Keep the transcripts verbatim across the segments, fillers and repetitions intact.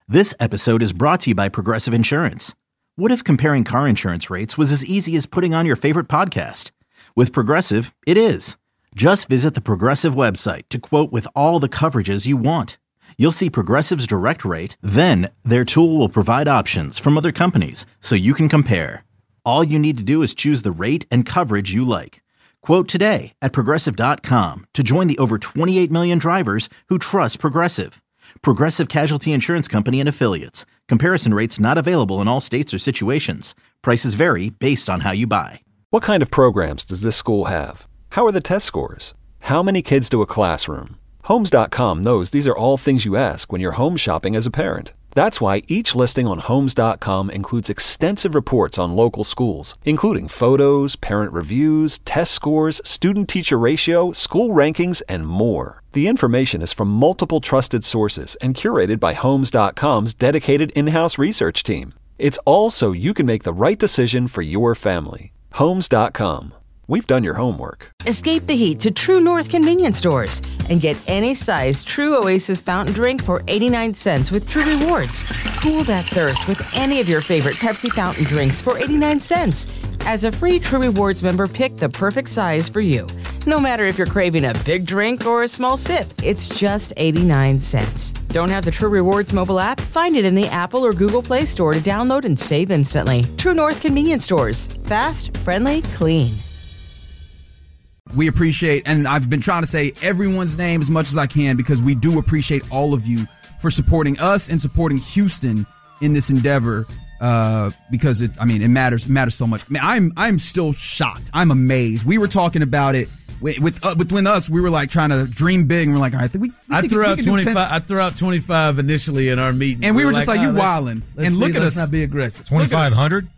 This episode is brought to you by Progressive Insurance. What if comparing car insurance rates was as easy as putting on your favorite podcast? With Progressive, it is. Just visit the Progressive website to quote with all the coverages you want. You'll see Progressive's direct rate, then their tool will provide options from other companies so you can compare. All you need to do is choose the rate and coverage you like. Quote today at Progressive dot com to join the over twenty-eight million drivers who trust Progressive. Progressive Casualty Insurance Company and Affiliates. Comparison rates not available in all states or situations. Prices vary based on how you buy. What kind of programs does this school have? How are the test scores? How many kids do a classroom? Homes dot com knows these are all things you ask when you're home shopping as a parent. That's why each listing on Homes dot com includes extensive reports on local schools, including photos, parent reviews, test scores, student-teacher ratio, school rankings, and more. The information is from multiple trusted sources and curated by Homes dot com's dedicated in-house research team. It's all so you can make the right decision for your family. Homes dot com. We've done your homework. Escape the heat to True North convenience stores and get any size True Oasis fountain drink for eighty-nine cents with True Rewards. Cool that thirst with any of your favorite Pepsi fountain drinks for eighty-nine cents. As a free True Rewards member, pick the perfect size for you. No matter if you're craving a big drink or a small sip, it's just eighty-nine cents. Don't have the True Rewards mobile app? Find it in the Apple or Google Play Store to download and save instantly. True North convenience stores. Fast, friendly, clean. We appreciate, and I've been trying to say everyone's name as much as I can because we do appreciate all of you for supporting us and supporting Houston in this endeavor. Uh, because it, I mean, it matters, it matters so much. I mean, I'm, I'm still shocked. I'm amazed. We were talking about it with, with, uh, between us. We were like trying to dream big, and we're like, all right, we. we I think, threw we out twenty-five. I throw out twenty-five initially in our meeting, and we, we were, were just like, like oh, you wildin'. And look be, at let's us. Not be aggressive. twenty-five hundred.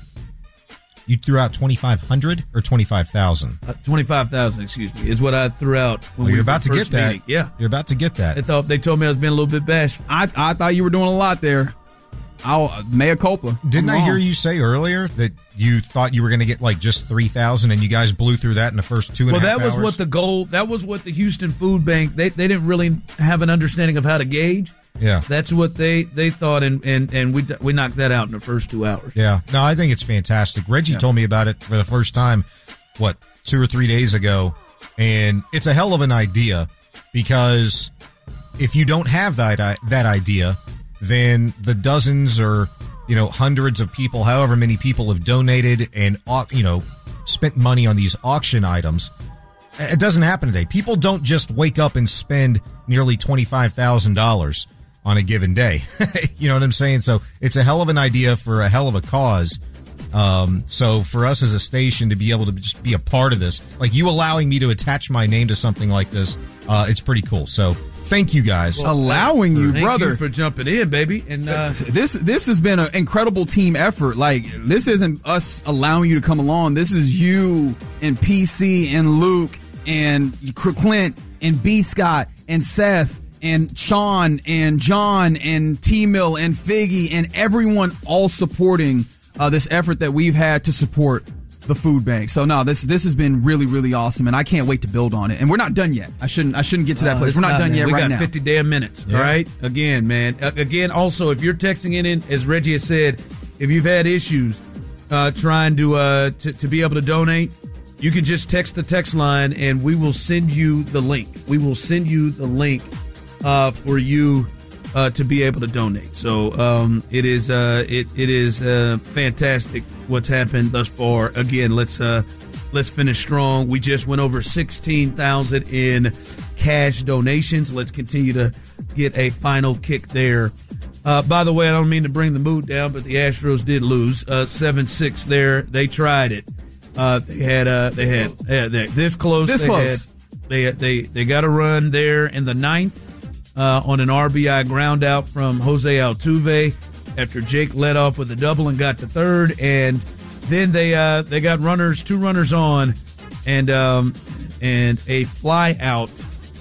You threw out twenty-five hundred or twenty-five thousand? Uh, twenty-five thousand, excuse me, is what I threw out when oh, we you're were about to get that. Meeting. Yeah. You're about to get that. They thought they told me I was being a little bit bashful. I I thought you were doing a lot there. I'll, mea culpa. Didn't I hear you say earlier that you thought you were going to get like just three thousand and you guys blew through that in the first two and well, a half hours? Well, that was hours? what the goal, that was what the Houston Food Bank, they, they didn't really have an understanding of how to gauge. Yeah. That's what they, they thought, and, and, and we we knocked that out in the first two hours. Yeah. No, I think it's fantastic. Reggie yeah. told me about it for the first time, what, two or three days ago, and it's a hell of an idea because if you don't have that that idea, then the dozens or, you know, hundreds of people, however many people have donated and, you know, spent money on these auction items, it doesn't happen today. People don't just wake up and spend nearly twenty-five thousand dollars on a given day. You know what I'm saying? So it's a hell of an idea for a hell of a cause. Um, so for us as a station to be able to just be a part of this, like you allowing me to attach my name to something like this, uh, it's pretty cool. So thank you guys. Well, allowing you, thank brother. You for jumping in, baby. And uh, this this has been an incredible team effort. Like, this isn't us allowing you to come along. This is you and P C and Luke and Clint and B. Scott and Seth and Sean and John and T-Mill and Figgy and everyone all supporting uh, this effort that we've had to support the food bank. So no, this this has been really, really awesome, and I can't wait to build on it. And we're not done yet. I shouldn't I shouldn't get to that uh, place. We're not, not done man. yet we right got now. fifty damn minutes. Yeah. All right. Again, man. Uh, again, also, if you're texting it in, as Reggie has said, if you've had issues uh, trying to, uh, to to be able to donate, you can just text the text line, and we will send you the link. We will send you the link uh, for you uh, to be able to donate. So um, it is uh, it it is uh, fantastic what's happened thus far. Again, let's uh, let's finish strong. We just went over sixteen thousand in cash donations. Let's continue to get a final kick there. Uh, by the way, I don't mean to bring the mood down, but the Astros did lose uh, seven six there. They tried it. Uh, they had uh, they had uh, they, this close. This they close. Had, they they they got a run there in the ninth uh, on an R B I ground out from Jose Altuve after Jake led off with a double and got to third, and then they uh, they got runners, two runners on, and um, and a fly out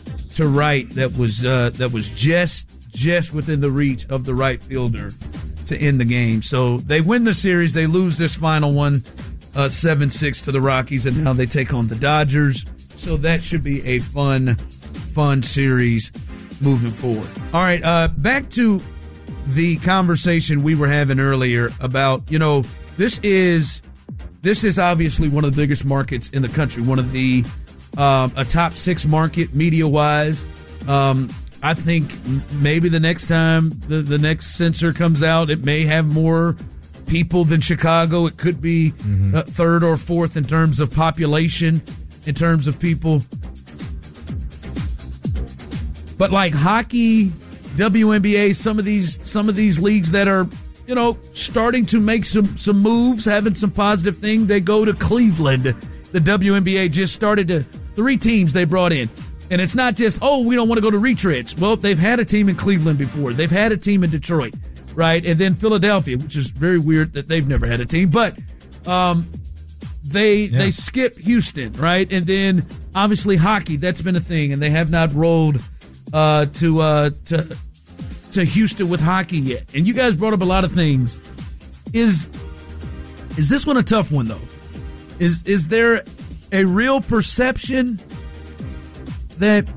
to right that was uh, that was just just within the reach of the right fielder to end the game. So they win the series. They lose this final one. Uh, seven six to the Rockies, and now they take on the Dodgers. So that should be a fun, fun series moving forward. All right, uh, back to the conversation we were having earlier about, you know, this is this is obviously one of the biggest markets in the country, one of the um, a top six market media wise. Um, I think maybe the next time the, the next censor comes out, it may have more people than Chicago. It could be mm-hmm. uh, third or fourth in terms of population, in terms of people. But like hockey, W N B A, some of these some of these leagues that are, you know, starting to make some some moves, having some positive thing. They go to Cleveland. The W N B A just started to three teams they brought in. And it's not just, oh, we don't want to go to retreads. Well, they've had a team in Cleveland before. They've had a team in Detroit, right? And then Philadelphia, which is very weird that they've never had a team. But um, they yeah. they skip Houston, right? And then obviously hockey, that's been a thing. And they have not rolled uh, to uh, to to Houston with hockey yet. And you guys brought up a lot of things. Is is this one a tough one, though? Is Is there a real perception that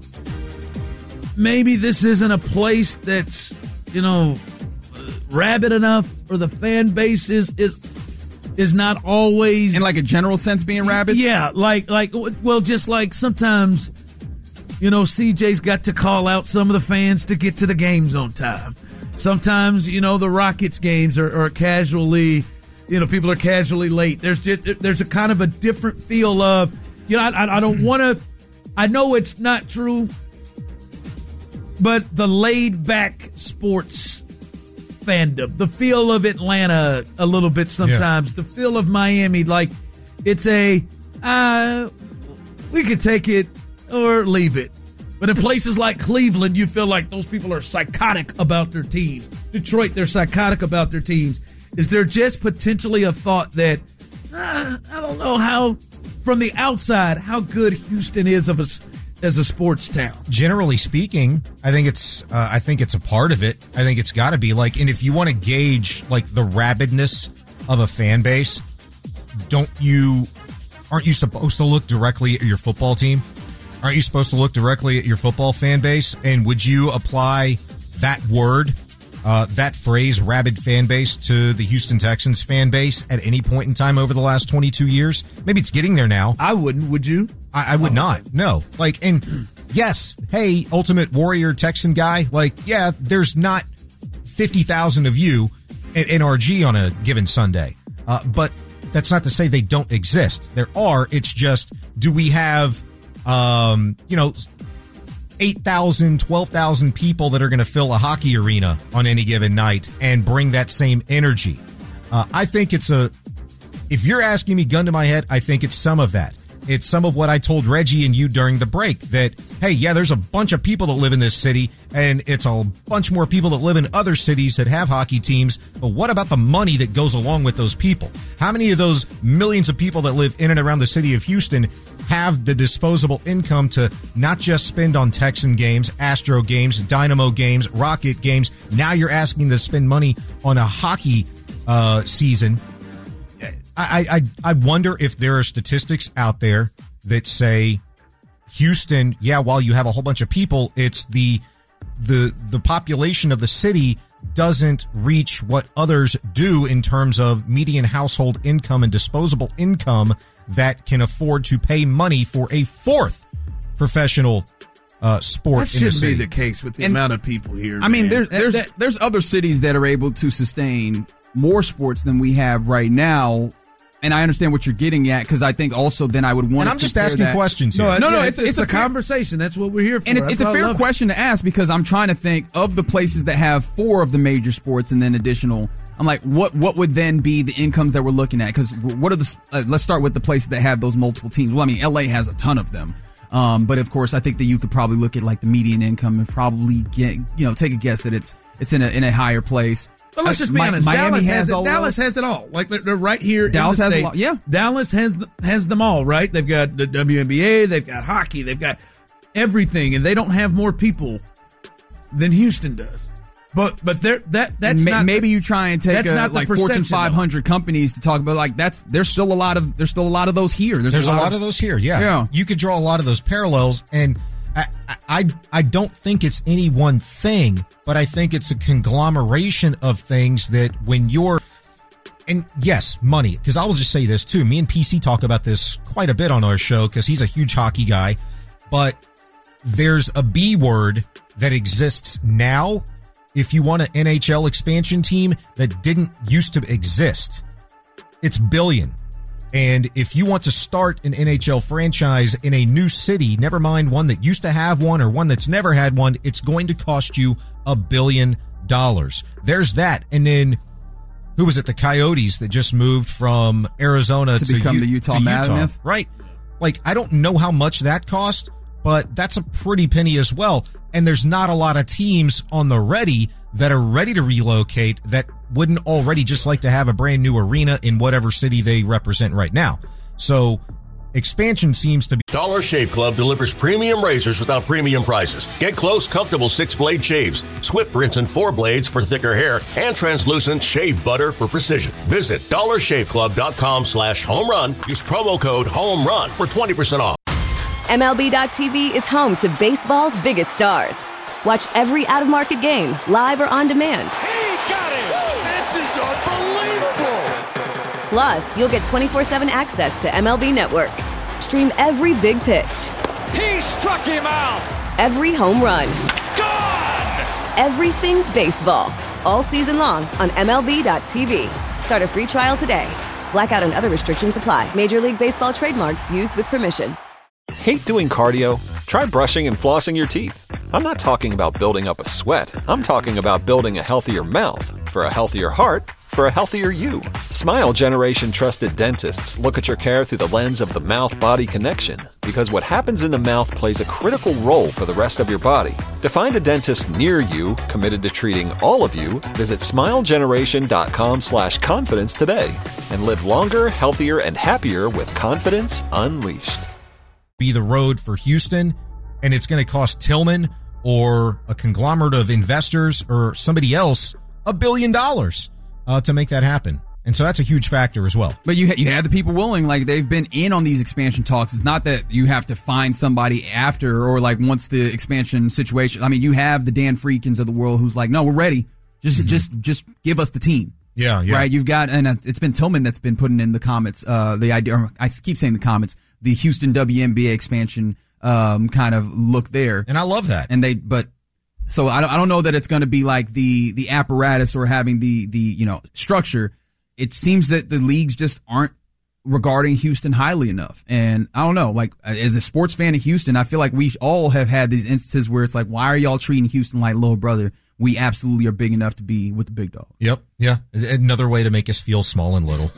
maybe this isn't a place that's, you know, rabid enough, or the fan base is is is not always in like a general sense being rabid? Yeah, like like well, just like sometimes, you know, C J's got to call out some of the fans to get to the games on time. Sometimes, you know, the Rockets games are, are casually, you know, people are casually late. There's just there's a kind of a different feel of, you know, I, I don't want to. I know it's not true, but the laid-back sports fandom, the feel of Atlanta a little bit sometimes, yeah. the feel of Miami, like it's a, uh, we could take it or leave it. But in places like Cleveland, you feel like those people are psychotic about their teams. Detroit, they're psychotic about their teams. Is there just potentially a thought that, uh, I don't know how, from the outside, how good Houston is of a, as a sports town? Generally speaking, I think it's uh, I think it's a part of it. I think it's got to be like, and if you want to gauge like the rabidness of a fan base, don't you aren't you supposed to look directly at your football team? Aren't you supposed to look directly at your football fan base? And would you apply that word, uh, that phrase, rabid fan base, to the Houston Texans fan base at any point in time over the last twenty-two years? Maybe it's getting there now. I wouldn't. Would you? I, I would oh, not. Okay. No. Like, and yes, hey, Ultimate Warrior Texan guy, like, yeah, there's not fifty thousand of you at N R G on a given Sunday. Uh, but that's not to say they don't exist. There are. It's just, do we have, um, you know, eight thousand, twelve thousand people that are going to fill a hockey arena on any given night and bring that same energy? Uh, I think it's a, if you're asking me gun to my head, I think it's some of that. It's some of what I told Reggie and you during the break, that, hey, yeah, there's a bunch of people that live in this city, and it's a bunch more people that live in other cities that have hockey teams. But what about the money that goes along with those people? How many of those millions of people that live in and around the city of Houston have the disposable income to not just spend on Texan games, Astro games, Dynamo games, Rocket games? Now you're asking to spend money on a hockey uh, season. I, I I wonder if there are statistics out there that say Houston, yeah, while you have a whole bunch of people, it's the the the population of the city doesn't reach what others do in terms of median household income and disposable income that can afford to pay money for a fourth professional uh, sport. That in the shouldn't city. be the case with the And, amount of people here. I mean, man. there's That- there's that- there's other cities that are able to sustain more sports than we have right now. And I understand what you're getting at, because I think also then I would want. And to I'm just compare asking that. questions here. No, No, yeah, no, it's, it's- it's, it's a a fair- conversation. That's what we're here for. And it's, That's it's a why I fair love it. question to ask, because I'm trying to think of the places that have four of the major sports and then additional. I'm like, what what would then be the incomes that we're looking at? Because what are the? Uh, let's start with the places that have those multiple teams. Well, I mean, L A has a ton of them. Um, but of course, I think that you could probably look at like the median income and probably get, you know, take a guess that it's it's in a in a higher place. But let's just be Mi- honest. Miami Dallas has has, it. all Dallas those. has it all. Like they're, they're right here. Dallas in the has a state. lot, yeah. Dallas has the, has them all. Right. They've got the W N B A. They've got hockey. They've got everything, and they don't have more people than Houston does. But but they're that that's Ma- not maybe you try and take that's a, not the like Fortune perception, five hundred companies to talk about, like that's there's still a lot of there's still a lot of those here. There's, There's a lot of those here, yeah. Yeah. You could draw a lot of those parallels, and I, I I don't think it's any one thing, but I think it's a conglomeration of things that when you're, and yes, money, because I will just say this too. Me and P C talk about this quite a bit on our show because he's a huge hockey guy, but there's a B word that exists now if you want an N H L expansion team that didn't used to exist. It's billion. And if you want to start an N H L franchise in a new city, never mind one that used to have one or one that's never had one, it's going to cost you a billion dollars. There's that. And then, who was it? The Coyotes that just moved from Arizona to, to become U- the Utah to Mammoth. Utah. Right. Like, I don't know how much that cost, but that's a pretty penny as well. And there's not a lot of teams on the ready that are ready to relocate that wouldn't already just like to have a brand new arena in whatever city they represent right now. So expansion seems to be... Dollar Shave Club delivers premium razors without premium prices. Get close, comfortable six-blade shaves, swift rinse and four blades for thicker hair, and translucent shave butter for precision. Visit dollar shave club dot com slash home run. Use promo code HOMERUN for twenty percent off. M L B dot T V is home to baseball's biggest stars. Watch every out-of-market game, live or on demand. He got it! This is unbelievable! Plus, you'll get twenty-four seven access to M L B Network. Stream every big pitch. He struck him out! Every home run. Gone! Everything baseball. All season long on M L B dot T V. Start a free trial today. Blackout and other restrictions apply. Major League Baseball trademarks used with permission. Hate doing cardio? Try brushing and flossing your teeth. I'm not talking about building up a sweat. I'm talking about building a healthier mouth. For a healthier heart, for a healthier you. Smile Generation trusted dentists look at your care through the lens of the mouth-body connection, because what happens in the mouth plays a critical role for the rest of your body. To find a dentist near you committed to treating all of you, visit smile generation dot com slash confidence today and live longer, healthier, and happier with confidence unleashed. Be the road for Houston, and it's going to cost Tillman or a conglomerate of investors or somebody else a billion dollars uh, to make that happen. And so that's a huge factor as well. But you ha- you have the people willing, like they've been in on these expansion talks. It's not that you have to find somebody after or like once the expansion situation. I mean, you have the Dan Friedkins of the world who's like, no, we're ready. Just mm-hmm. just just give us the team. Yeah, yeah. Right. You've got, and it's been Tillman that's been putting in the comments. Uh, the idea, or I keep saying the comments, the Houston W N B A expansion um, kind of look there. And I love that. And they, but so I don't, I don't know that it's going to be like the the apparatus or having the the you know structure. It seems that the leagues just aren't regarding Houston highly enough. And I don't know, like as a sports fan of Houston, I feel like we all have had these instances where it's like, why are y'all treating Houston like little brother? We absolutely are big enough to be with the big dog. Yep. Yeah. Another way to make us feel small and little.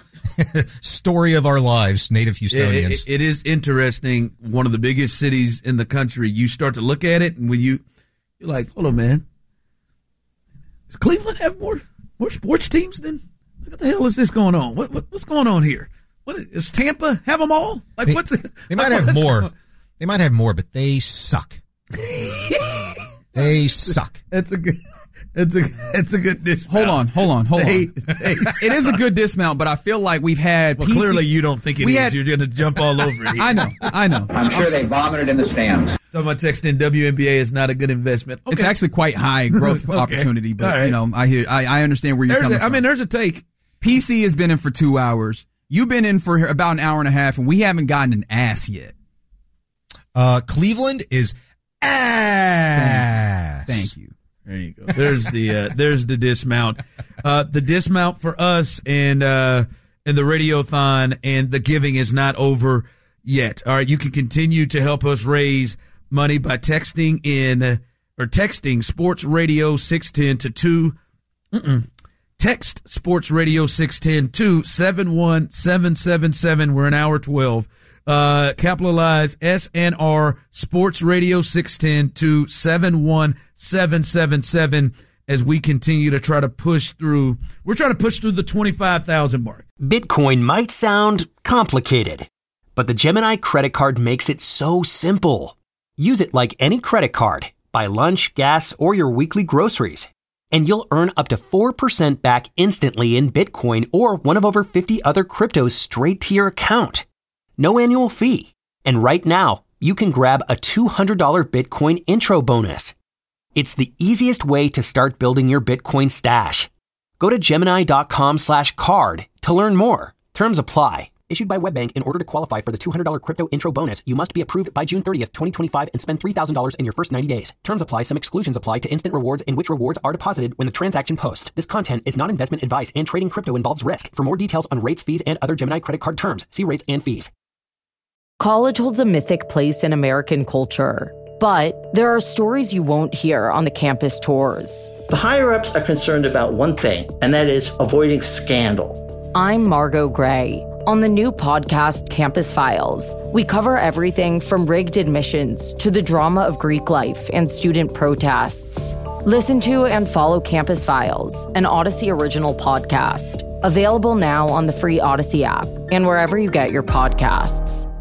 Story of our lives, native Houstonians. It, it, it is interesting. One of the biggest cities in the country. You start to look at it, and when you, you're like, hold on, man. Does Cleveland have more more sports teams than? What the hell is this going on? What, what what's going on here? What is Tampa have them all? Like they, what's they might like, have more. They might have more, but they suck. They suck. That's a good. It's a it's a good dismount. Hold on, hold on, hold they, on. They, it is a good dismount, but I feel like we've had. Well, P C, clearly you don't think it is. Had, You're going to jump all over it. Here. I know, I know. I'm sure they vomited in the stands. Someone texting W N B A is not a good investment. Okay. It's actually quite high growth okay. opportunity, but right. you know, I hear, I, I understand where you're there's coming a, from. I mean, there's a take. P C has been in for two hours. You've been in for about an hour and a half, and we haven't gotten an ass yet. Uh, Cleveland is ass. Thank you. There you go. There's the uh, there's the dismount. Uh, the dismount for us and uh, and the Radiothon and the giving is not over yet. All right, you can continue to help us raise money by texting in uh, or texting Sports Radio six ten to two. Mm-mm. Text Sports Radio six ten to seven one seven seven seven. We're in hour twelve. Uh, capitalize S N R Sports Radio six ten to seven one seven seven seven as we continue to try to push through. We're trying to push through the twenty-five thousand mark. Bitcoin might sound complicated, but the Gemini credit card makes it so simple. Use it like any credit card. Buy lunch, gas, or your weekly groceries, and you'll earn up to four percent back instantly in Bitcoin or one of over fifty other cryptos straight to your account. No annual fee. And right now, you can grab a two hundred dollars Bitcoin intro bonus. It's the easiest way to start building your Bitcoin stash. Go to Gemini.com slash card to learn more. Terms apply. Issued by WebBank. In order to qualify for the two hundred dollars crypto intro bonus, you must be approved by June thirtieth, twenty twenty-five and spend three thousand dollars in your first ninety days. Terms apply. Some exclusions apply to instant rewards in which rewards are deposited when the transaction posts. This content is not investment advice and trading crypto involves risk. For more details on rates, fees, and other Gemini credit card terms, see rates and fees. College holds a mythic place in American culture, but there are stories you won't hear on the campus tours. The higher-ups are concerned about one thing, and that is avoiding scandal. I'm Margot Gray. On the new podcast, Campus Files, we cover everything from rigged admissions to the drama of Greek life and student protests. Listen to and follow Campus Files, an Odyssey original podcast. Available now on the free Odyssey app and wherever you get your podcasts.